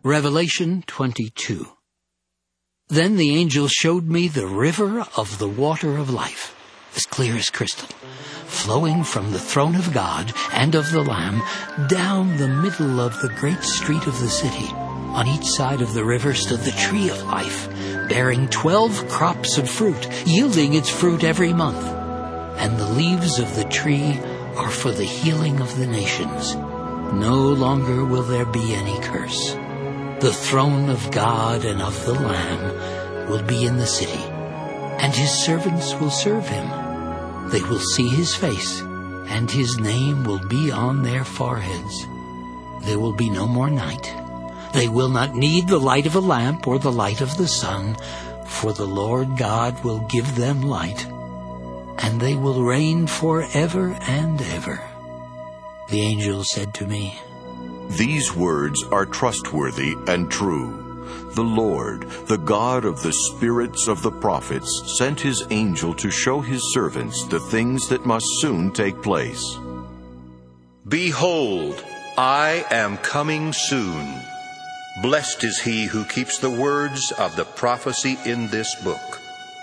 Revelation 22. Then the angel showed me the river of the water of life, as clear as crystal, flowing from the throne of God and of the Lamb down the middle of the great street of the city. On each side of the river stood the tree of life, bearing 12 crops of fruit, yielding its fruit every month. And the leaves of the tree are for the healing of the nations. No longer will there be any curse. The throne of God and of the Lamb will be in the city, and his servants will serve him. They will see his face, and his name will be on their foreheads. There will be no more night. They will not need the light of a lamp or the light of the sun, for the Lord God will give them light, and they will reign forever and ever. The angel said to me, "These words are trustworthy and true. The Lord, the God of the spirits of the prophets, sent his angel to show his servants the things that must soon take place." Behold, I am coming soon. Blessed is he who keeps the words of the prophecy in this book.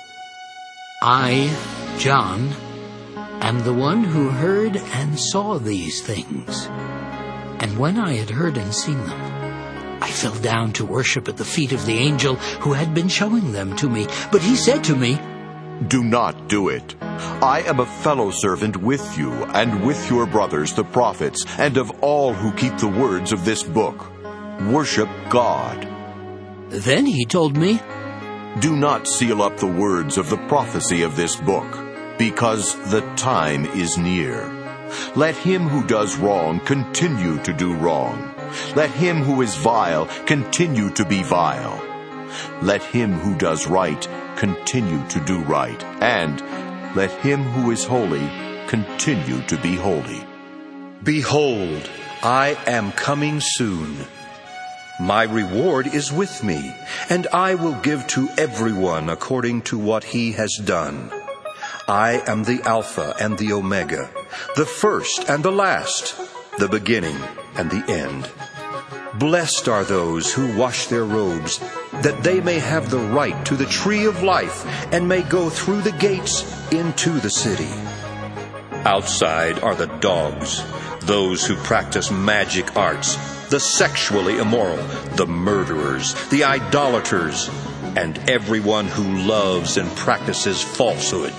I, John, am the one who heard and saw these things. And when I had heard and seen them, I fell down to worship at the feet of the angel who had been showing them to me. But he said to me, "Do not do it. I am a fellow servant with you and with your brothers the prophets and of all who keep the words of this book. Worship God." Then he told me, "Do not seal up the words of the prophecy of this book, because the time is near. Let him who does wrong continue to do wrong. Let him who is vile continue to be vile. Let him who does right continue to do right. And let him who is holy continue to be holy." Behold, I am coming soon. My reward is with me, and I will give to everyone according to what he has done. I am the Alpha and the Omega, the first and the last, the beginning and the end. Blessed are those who wash their robes, that they may have the right to the tree of life and may go through the gates into the city. Outside are the dogs, those who practice magic arts, the sexually immoral, the murderers, the idolaters, and everyone who loves and practices falsehood.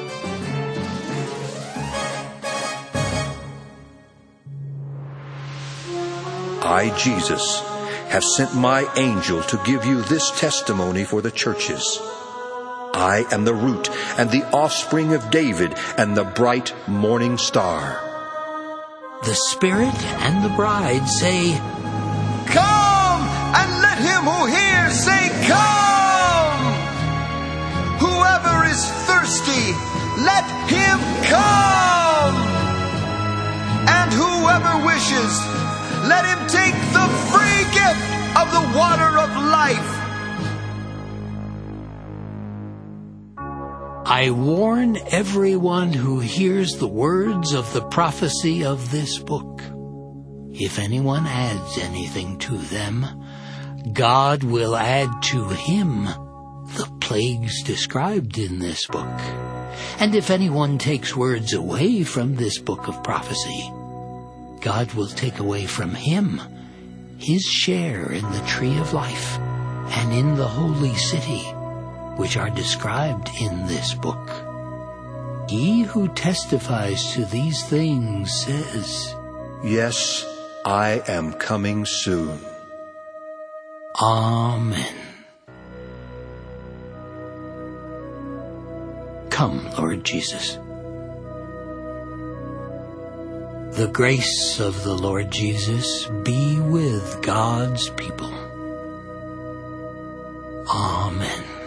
I, Jesus, have sent my angel to give you this testimony for the churches. I am the root and the offspring of David and the bright morning star. The Spirit and the bride say, "Come!" And let him who hears say, "Come!" Whoever is thirsty, let him come. And whoever wishes, let him take the free gift of the water of life. I warn everyone who hears the words of the prophecy of this book. If anyone adds anything to them, God will add to him the plagues described in this book. And if anyone takes words away from this book of prophecy, God will take away from him his share in the tree of life and in the holy city, which are described in this book. He who testifies to these things says, Yes, I am coming soon. Amen. Come, Lord Jesus. The grace of the Lord Jesus be with God's people. Amen.